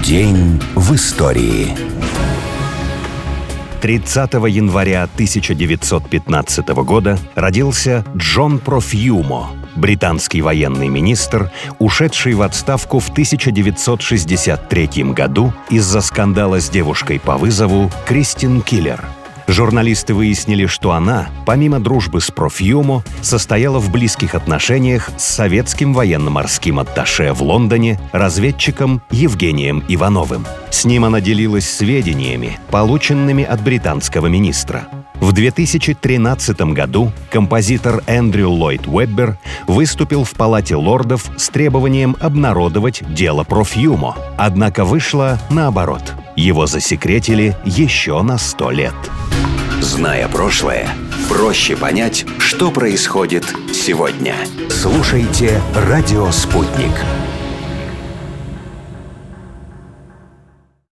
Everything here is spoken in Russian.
День в истории. 30 января 1915 года родился Джон Профьюмо, британский военный министр, ушедший в отставку в 1963 году из-за скандала с девушкой по вызову Кристин Киллер. Журналисты выяснили, что она, помимо дружбы с Профьюмо, состояла в близких отношениях с советским военно-морским атташе в Лондоне, разведчиком Евгением Ивановым. С ним она делилась сведениями, полученными от британского министра. В 2013 году композитор Эндрю Ллойд Уэббер выступил в Палате лордов с требованием обнародовать дело Профьюмо. Однако вышло наоборот. Его засекретили еще на 100 лет. Зная прошлое, проще понять, что происходит сегодня. Слушайте «Радио Спутник».